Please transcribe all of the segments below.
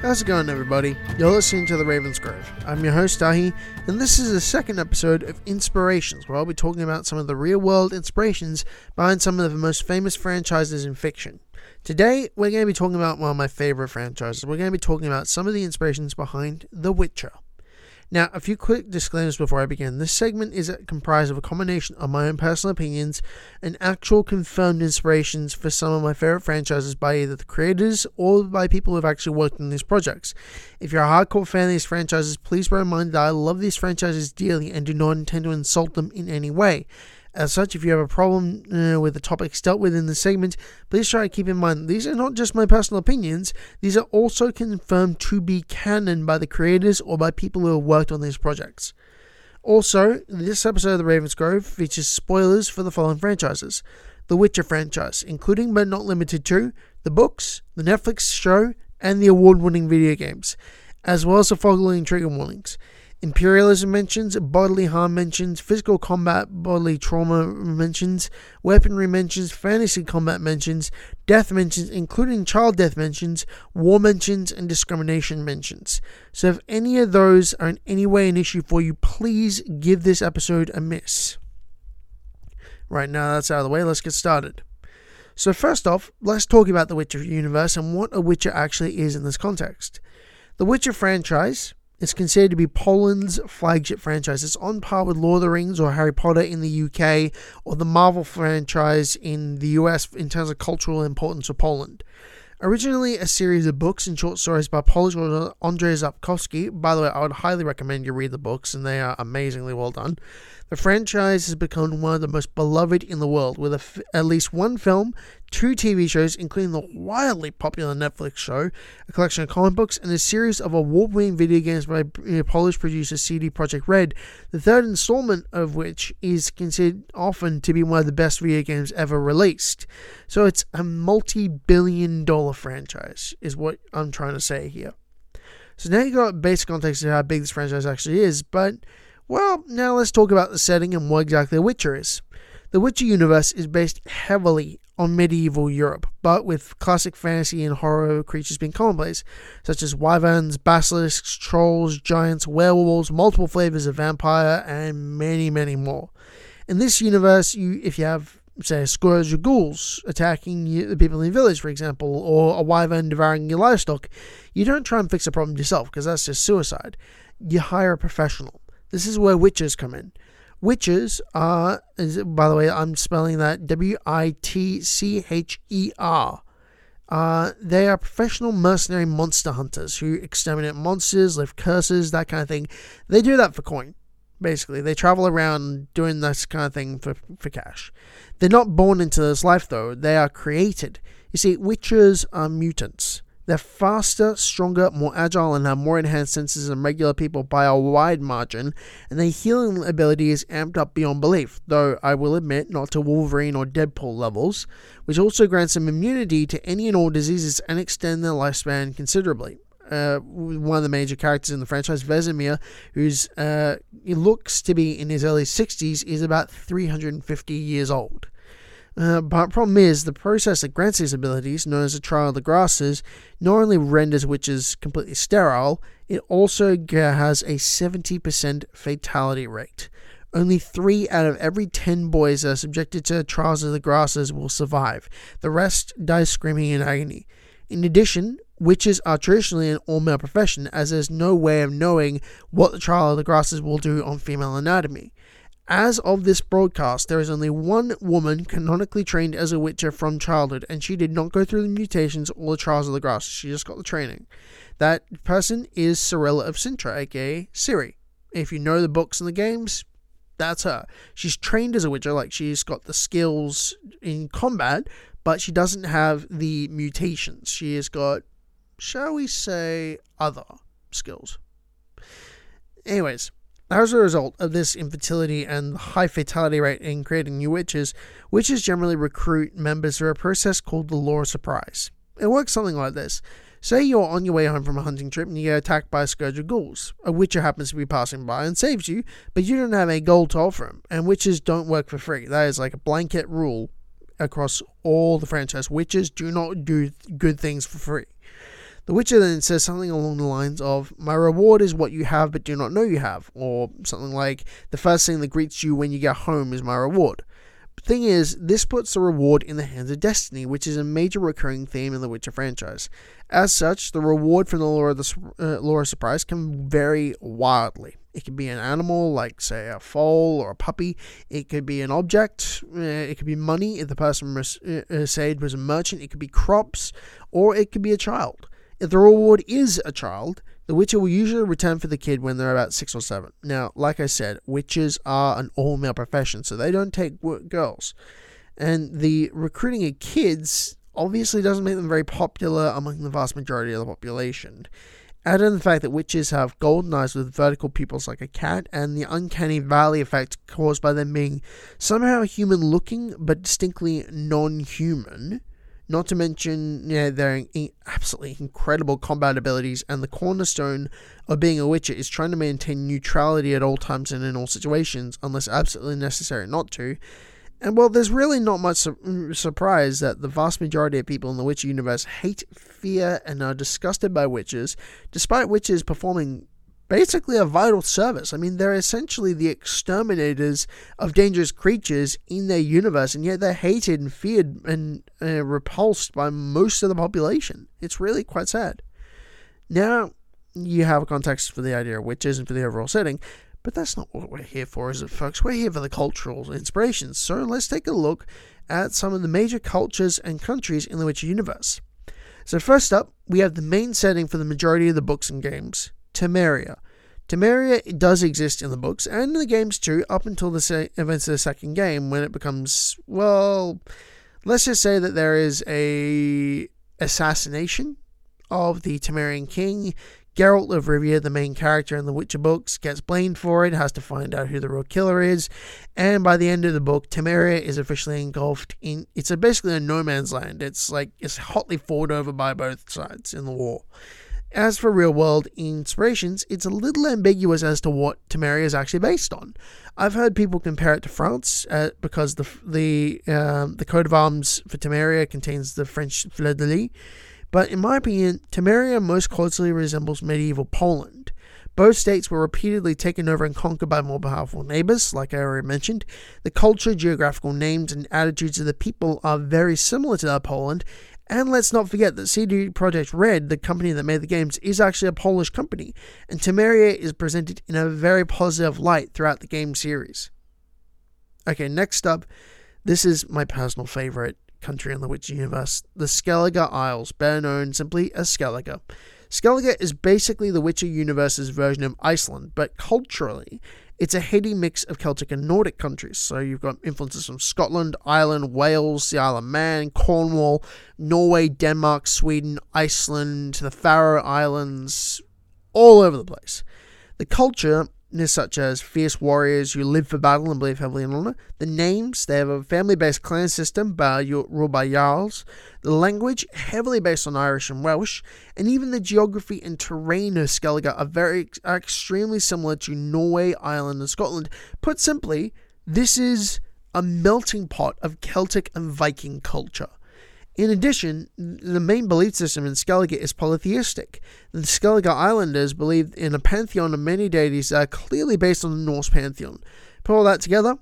How's it going, everybody? You're listening to The Raven's Grove. I'm your host, Dahi, and this is the second episode of Inspirations, where I'll be talking about some of the real-world inspirations behind some of the most famous franchises in fiction. Today, we're going to be talking about one of my favorite franchises. We're going to be talking about some of the inspirations behind The Witcher. Now, a few quick disclaimers before I begin. This segment is comprised of a combination of my own personal opinions and actual confirmed inspirations for some of my favorite franchises by either the creators or by people who have actually worked on these projects. If you're a hardcore fan of these franchises, please bear in mind that I love these franchises dearly and do not intend to insult them in any way. As such, if you have a problem with the topics dealt with in this segment, please try to keep in mind these are not just my personal opinions, these are also confirmed to be canon by the creators or by people who have worked on these projects. Also, this episode of The Raven's Grove features spoilers for the following franchises: The Witcher franchise, including but not limited to the books, the Netflix show, and the award-winning video games, as well as the following trigger warnings: imperialism mentions, bodily harm mentions, physical combat, bodily trauma mentions, weaponry mentions, fantasy combat mentions, death mentions, including child death mentions, war mentions, and discrimination mentions. So if any of those are in any way an issue for you, please give this episode a miss. Right, now that's out of the way, let's get started. So first off, let's talk about the Witcher universe and what a Witcher actually is in this context. The Witcher franchise is considered to be Poland's flagship franchise. It's on par with Lord of the Rings or Harry Potter in the UK or the Marvel franchise in the US in terms of cultural importance of Poland. Originally a series of books and short stories by Polish author Andrzej Sapkowski. By the way, I would highly recommend you read the books, and they are amazingly well done. The franchise has become one of the most beloved in the world, with at least one film, 2 TV shows, including the wildly popular Netflix show, a collection of comic books, and a series of award-winning video games by Polish producer CD Projekt Red, the third installment of which is considered often to be one of the best video games ever released. So it's a multi-billion-dollar franchise, is what I'm trying to say here. So now you got basic context of how big this franchise actually is, but well, now let's talk about the setting and what exactly The Witcher is. The Witcher universe is based heavily on medieval Europe, but with classic fantasy and horror creatures being commonplace, such as wyverns, basilisks, trolls, giants, werewolves, multiple flavors of vampire, and many, many more. In this universe, if you have, say, a scourge of ghouls attacking the people in the village, for example, or a wyvern devouring your livestock, you don't try and fix the problem yourself, because that's just suicide. You hire a professional. This is where witchers come in. Witchers are, by the way, I'm spelling that W-I-T-C-H-E-R. They are professional mercenary monster hunters who exterminate monsters, lift curses, that kind of thing. They do that for coin, basically. They travel around doing this kind of thing for cash. They're not born into this life, though. They are created. You see, witchers are mutants. They're faster, stronger, more agile, and have more enhanced senses than regular people by a wide margin, and their healing ability is amped up beyond belief, though I will admit not to Wolverine or Deadpool levels, which also grants them immunity to any and all diseases and extend their lifespan considerably. One of the major characters in the franchise, Vesemir, who's he looks to be in his early 60s, is about 350 years old. But the problem is, the process that grants these abilities, known as the Trial of the Grasses, not only renders witches completely sterile, it also has a 70% fatality rate. Only 3 out of every 10 boys that are subjected to Trials of the Grasses will survive. The rest die screaming in agony. In addition, witches are traditionally an all-male profession, as there's no way of knowing what the Trial of the Grasses will do on female anatomy. As of this broadcast, there is only one woman canonically trained as a Witcher from childhood, and she did not go through the mutations or the Trials of the Grasses. She just got the training. That person is Cirilla of Cintra, aka Ciri. If you know the books and the games, that's her. She's trained as a Witcher, like she's got the skills in combat, but she doesn't have the mutations. She has got, shall we say, other skills. Anyways, as a result of this infertility and high fatality rate in creating new witches, witches generally recruit members through a process called the Law of Surprise. It works something like this. Say you're on your way home from a hunting trip and you get attacked by a scourge of ghouls. A witcher happens to be passing by and saves you, but you don't have any gold to offer him, and witches don't work for free. That is like a blanket rule across all the franchise. Witches do not do good things for free. The Witcher then says something along the lines of, "My reward is what you have but do not know you have," or something like, "The first thing that greets you when you get home is my reward." The thing is, this puts the reward in the hands of destiny, which is a major recurring theme in the Witcher franchise. As such, the reward from the Lore of Surprise can vary wildly. It could be an animal, like, say, a foal or a puppy. It could be an object. It could be money if the person said was a merchant. It could be crops, or it could be a child. If the reward is a child, the Witcher will usually return for the kid when they're about 6 or 7. Now, like I said, Witchers are an all-male profession, so they don't take girls. And the recruiting of kids obviously doesn't make them very popular among the vast majority of the population. Add in the fact that witches have golden eyes with vertical pupils like a cat, and the uncanny valley effect caused by them being somehow human-looking but distinctly non-human. Not to mention, their absolutely incredible combat abilities, and the cornerstone of being a Witcher is trying to maintain neutrality at all times and in all situations, unless absolutely necessary not to. And well, there's really not much surprise that the vast majority of people in the Witcher universe hate, fear, and are disgusted by witches, despite witches performing basically a vital service. I mean, they're essentially the exterminators of dangerous creatures in their universe, and yet they're hated and feared and repulsed by most of the population. It's really quite sad. Now, you have a context for the idea of witches and for the overall setting, but that's not what we're here for, is it, folks? We're here for the cultural inspirations. So let's take a look at some of the major cultures and countries in the Witcher universe. So first up, we have the main setting for the majority of the books and games, Temeria. Temeria does exist in the books and in the games too, up until the events of the second game, when it becomes, well, let's just say that there is a assassination of the Temerian king. Geralt of Rivia, the main character in the Witcher books, gets blamed for it, has to find out who the real killer is, and by the end of the book, Temeria is officially engulfed in, it's basically a no man's land. It's hotly fought over by both sides in the war. As for real-world inspirations, it's a little ambiguous as to what Temeria is actually based on. I've heard people compare it to France because the coat of arms for Temeria contains the French fleur-de-lis. But in my opinion, Temeria most closely resembles medieval Poland. Both states were repeatedly taken over and conquered by more powerful neighbors, like I already mentioned. The culture, geographical names, and attitudes of the people are very similar to that Poland. And let's not forget that CD Projekt Red, the company that made the games, is actually a Polish company, and Temeria is presented in a very positive light throughout the game series. Okay, next up, this is my personal favorite country in the Witcher universe, the Skellige Isles, better known simply as Skellige. Skellige is basically the Witcher universe's version of Iceland, but culturally, it's a heady mix of Celtic and Nordic countries. So you've got influences from Scotland, Ireland, Wales, the Isle of Man, Cornwall, Norway, Denmark, Sweden, Iceland, the Faroe Islands, all over the place. The culture is such as fierce warriors who live for battle and believe heavily in honor. The names, they have a family-based clan system ruled by Jarls. The language, heavily based on Irish and Welsh. And even the geography and terrain of Skellige are extremely similar to Norway, Ireland, and Scotland. Put simply, this is a melting pot of Celtic and Viking culture. In addition, the main belief system in Skellige is polytheistic. The Skellige Islanders believe in a pantheon of many deities that are clearly based on the Norse pantheon. Put all that together,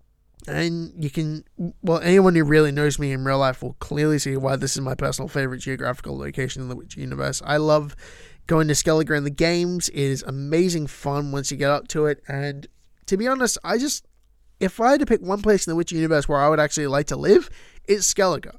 and you can, well, anyone who really knows me in real life will clearly see why this is my personal favorite geographical location in the Witcher universe. I love going to Skellige in the games. It is amazing fun once you get up to it, and to be honest, if I had to pick one place in the Witcher universe where I would actually like to live, it's Skellige.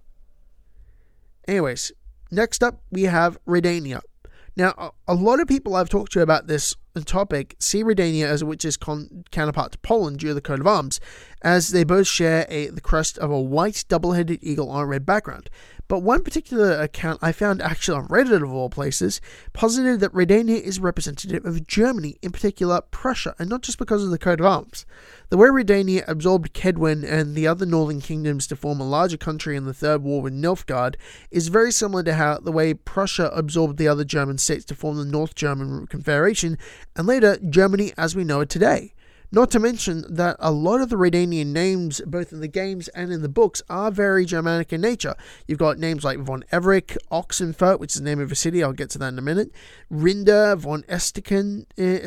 Anyways, next up we have Redania. Now, a lot of people I've talked to about this topic see Redania as a Witcher's counterpart to Poland due to the coat of arms, as they both share the crest of a white double-headed eagle on a red background. But one particular account I found actually on Reddit of all places posited that Redania is representative of Germany, in particular Prussia, and not just because of the coat of arms. The way Redania absorbed Kedwin and the other northern kingdoms to form a larger country in the Third War with Nilfgaard is very similar to how the way Prussia absorbed the other German states to form the North German Confederation, and later Germany as we know it today. Not to mention that a lot of the Redanian names, both in the games and in the books, are very Germanic in nature. You've got names like von Everich, Oxenfurt, which is the name of a city, I'll get to that in a minute, Rinder, von Estiken.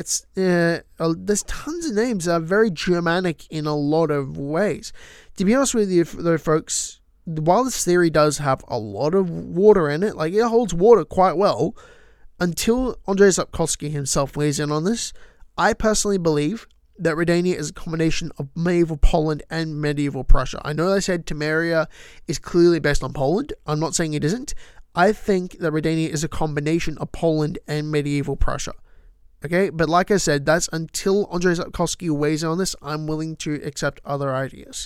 There's tons of names that are very Germanic in a lot of ways. To be honest with you, though, folks, while this theory does have a lot of water in it, like it holds water quite well, until Andrzej Sapkowski himself weighs in on this, I personally believe that Redania is a combination of medieval Poland and medieval Prussia. I know I said Temeria is clearly based on Poland. I'm not saying it isn't. I think that Redania is a combination of Poland and medieval Prussia. Okay, but like I said, that's until Andrzej Sapkowski weighs in on this, I'm willing to accept other ideas.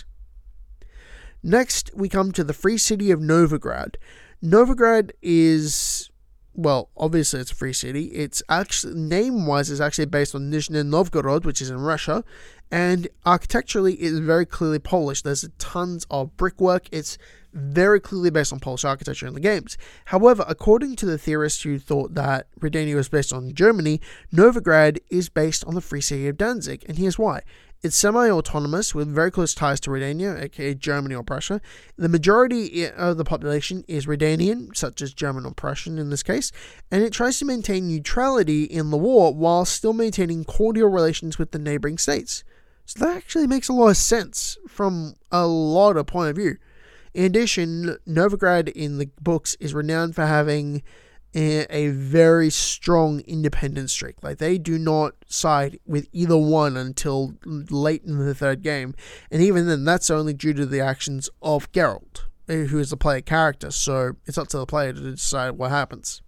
Next, we come to the free city of Novigrad. Novigrad is, well, obviously it's a free city. It's actually, name-wise, is actually based on Nizhny Novgorod, which is in Russia, and architecturally it is very clearly Polish. There's tons of brickwork. It's very clearly based on Polish architecture in the games. However, according to the theorists who thought that Redania was based on Germany, Novigrad is based on the free city of Danzig, and here's why. It's semi-autonomous with very close ties to Redania, aka Germany or Prussia. The majority of the population is Redanian, such as German or Prussian in this case, and it tries to maintain neutrality in the war while still maintaining cordial relations with the neighboring states. So that actually makes a lot of sense from a lot of point of view. In addition, Novigrad in the books is renowned for having a very strong independent streak. Like, they do not side with either one until late in the third game, and even then that's only due to the actions of Geralt, who is the player character, so it's up to the player to decide what happens.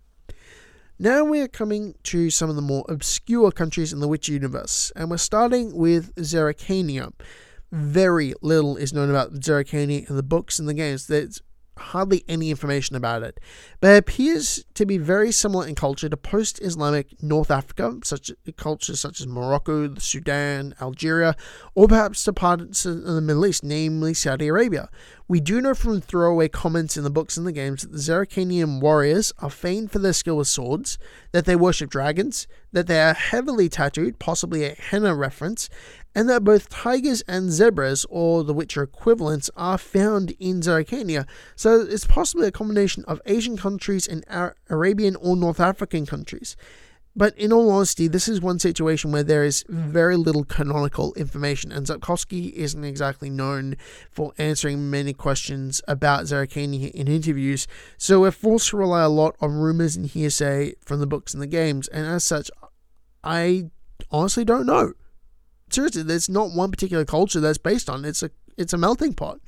Now we are coming to some of the more obscure countries in the Witcher universe, and we're starting with Zerrikania. Very little is known about Zerrikania in the books and the games. There's hardly any information about it, but it appears to be very similar in culture to post-Islamic North Africa, such cultures such as Morocco, the Sudan, Algeria, or perhaps to parts of the Middle East, namely Saudi Arabia. We do know from throwaway comments in the books and the games that the Zerrikanian warriors are famed for their skill with swords, that they worship dragons, that they are heavily tattooed, possibly a henna reference, and that both tigers and zebras, or the Witcher equivalents, are found in Zerrikania. So it's possibly a combination of Asian countries and Arabian or North African countries. But in all honesty, this is one situation where there is very little canonical information, and Sapkowski isn't exactly known for answering many questions about Zerrikania in interviews, so we're forced to rely a lot on rumors and hearsay from the books and the games, and as such, I honestly don't know. Seriously, there's not one particular culture that's based on. It's a melting pot.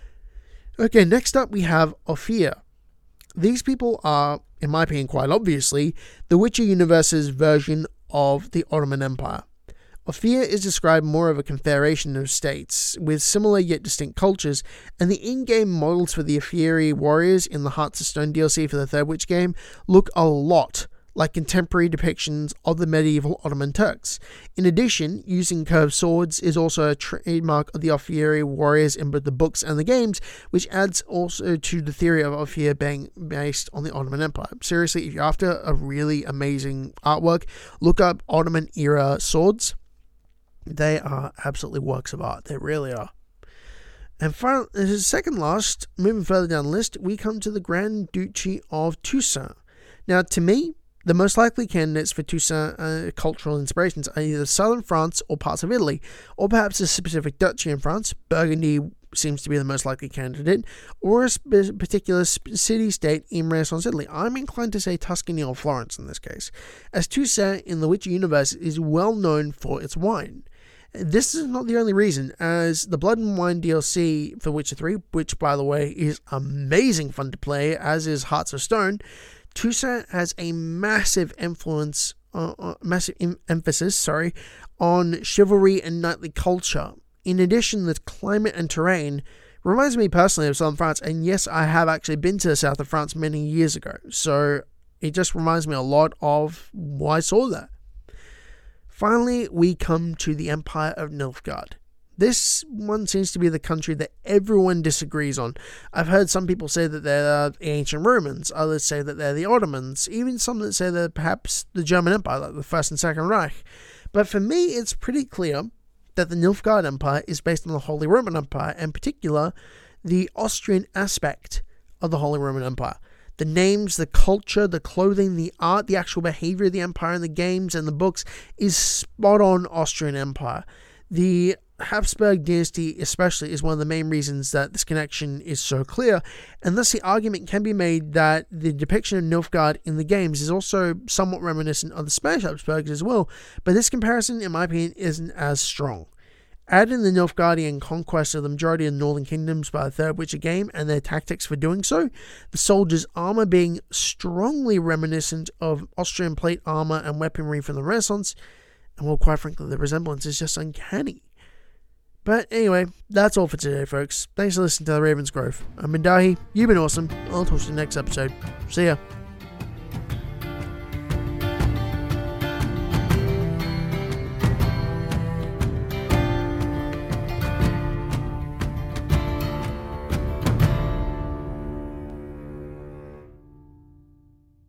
Okay, next up we have Ophir. These people are, in my opinion, quite obviously, the Witcher universe's version of the Ottoman Empire. Ophir is described more of a confederation of states with similar yet distinct cultures, and the in-game models for the Ophiri warriors in the Hearts of Stone DLC for the third Witch game look a lot like contemporary depictions of the medieval Ottoman Turks. In addition, using curved swords is also a trademark of the Ophiri warriors in both the books and the games, which adds also to the theory of Ophir being based on the Ottoman Empire. Seriously, if you're after a really amazing artwork, look up Ottoman era swords. They are absolutely works of art. They really are. And finally, second last, moving further down the list, we come to the Grand Duchy of Toussaint. Now, to me, the most likely candidates for Toussaint cultural inspirations are either southern France or parts of Italy, or perhaps a specific duchy in France. Burgundy seems to be the most likely candidate, or a particular city-state in Renaissance Italy. I'm inclined to say Tuscany or Florence in this case, as Toussaint in the Witcher universe is well known for its wine. This is not the only reason, as the Blood and Wine DLC for Witcher 3, which by the way is amazing fun to play, as is Hearts of Stone, Toussaint has a massive emphasis on chivalry and knightly culture. In addition, the climate and terrain reminds me personally of southern France, and yes, I have actually been to the south of France many years ago, so it just reminds me a lot of why I saw that. Finally, we come to the Empire of Nilfgaard. This one seems to be the country that everyone disagrees on. I've heard some people say that they're the ancient Romans, others say that they're the Ottomans, even some that say they're perhaps the German Empire, like the First and Second Reich. But for me, it's pretty clear that the Nilfgaard Empire is based on the Holy Roman Empire, and in particular, the Austrian aspect of the Holy Roman Empire. The names, the culture, the clothing, the art, the actual behavior of the empire in the games and the books is spot on Austrian Empire. The Habsburg dynasty especially is one of the main reasons that this connection is so clear, and thus the argument can be made that the depiction of Nilfgaard in the games is also somewhat reminiscent of the Spanish Habsburgs as well, but this comparison, in my opinion, isn't as strong. Add in the Nilfgaardian conquest of the majority of the northern kingdoms by the Third Witcher game and their tactics for doing so, the soldiers' armor being strongly reminiscent of Austrian plate armor and weaponry from the Renaissance, and well, quite frankly, the resemblance is just uncanny. But anyway, that's all for today, folks. Thanks for listening to the Ravensgrove. I'm Mindahi. You've been awesome. I'll talk to you next episode. See ya.